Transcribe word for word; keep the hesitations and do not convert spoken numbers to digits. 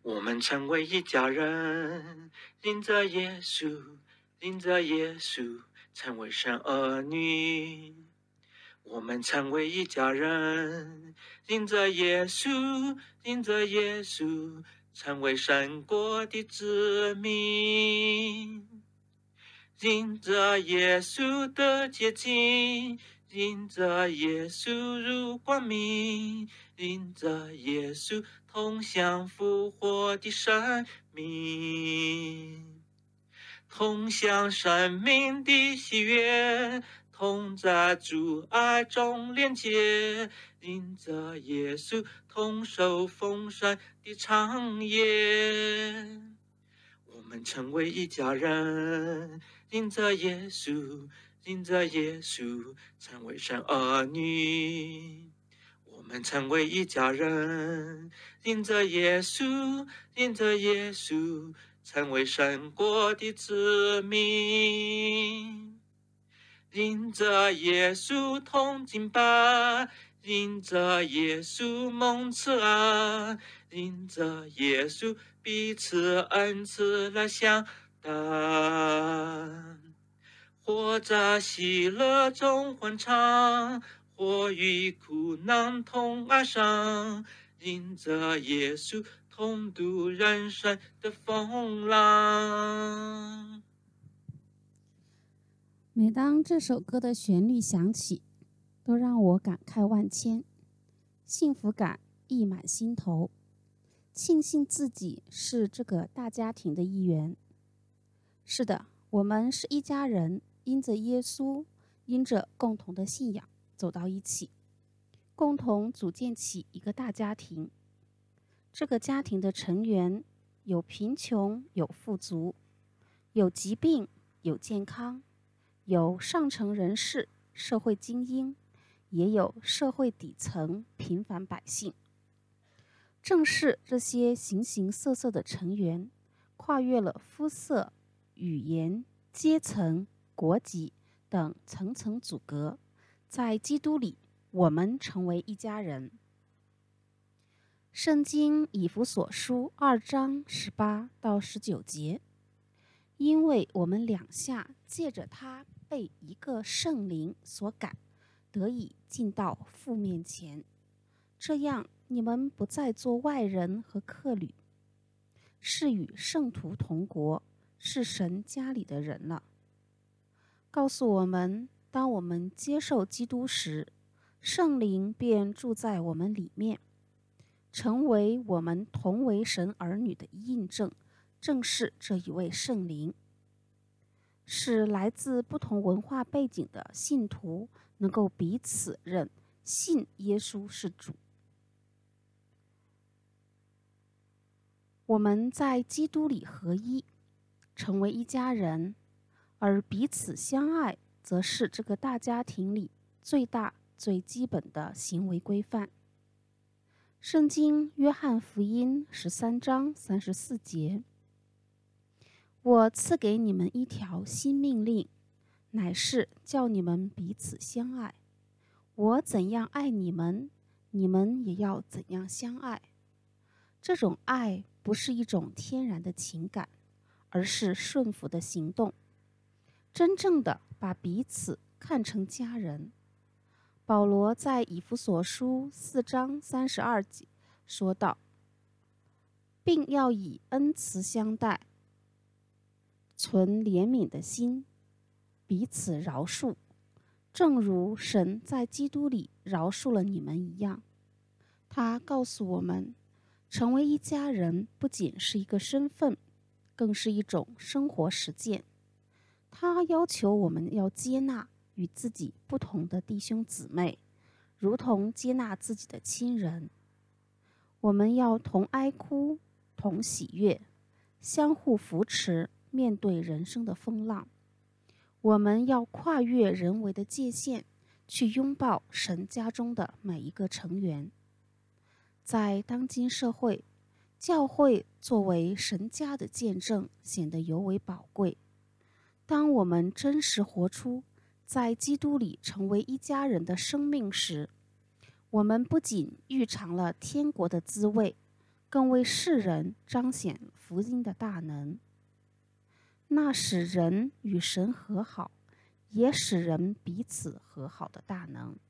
我们成为一家人，因着耶稣，因着耶稣，成为神儿女。我们成为一家人，因着耶稣，因着耶稣，成为神国的子民。因着耶稣的洁净，因着耶稣入光明，因着耶稣同享复活的生命，同享生命的喜悦，同在主爱中连结，因着耶稣同受丰盛的长夜。我们成为一家人，因着耶稣，因着耶稣，成为神儿女。我们成为一家人，因着耶稣，因着耶稣，成为神国的子民。因着耶稣同敬拜，因着耶稣蒙慈爱，因着耶稣彼此恩慈来相待，或在喜乐中欢唱，或与苦难同哀伤，因着耶稣同度人生的风浪。 每当这首歌的旋律响起，都让我感慨万千，幸福感溢满心头，庆幸自己是这个大家庭的一员。是的，我们是一家人，因着耶稣，因着共同的信仰走到一起，共同组建起一个大家庭。这个家庭的成员有贫穷，有富足，有疾病，有健康，有上层人士、社会精英，也有社会底层平凡百姓。正是这些形形色色的成员，跨越了肤色、语言、阶层、国籍等层层阻隔，在基督里，我们成为一家人。圣经以弗所书二章十八到十九节，因为我们两下借着他被一个圣灵所感，得以进到父面前，这样你们不再做外人和客旅，是与圣徒同国，是神家里的人了。告诉我们，当我们接受基督时，圣灵便住在我们里面，成为我们同为神儿女的印证，正是这一位圣灵，使来自不同文化背景的信徒能够彼此认信耶稣是主。我们在基督里合一，成为一家人，而彼此相爱，则是这个大家庭里最大最基本的行为规范。圣经约翰福音十三章三十四节，我赐给你们一条新命令，乃是叫你们彼此相爱。我怎样爱你们，你们也要怎样相爱。这种爱不是一种天然的情感，而是顺服的行动，真正的把彼此看成家人。保罗在以弗所书四章三十二节说道，并要以恩慈相待，存怜悯的心，彼此饶恕，正如神在基督里饶恕了你们一样。他告诉我们，成为一家人不仅是一个身份，更是一种生活实践。他要求我们要接纳与自己不同的弟兄姊妹，如同接纳自己的亲人。我们要同哀哭，同喜悦，相互扶持，面对人生的风浪。我们要跨越人为的界限，去拥抱神家中的每一个成员。在当今社会，教会作为神家的见证，显得尤为宝贵。当我们真实活出在基督里成为一家人的生命时，我们不仅预尝了天国的滋味， 更为世人彰显福音的大能。那使人与神和好，也使人彼此和好的大能。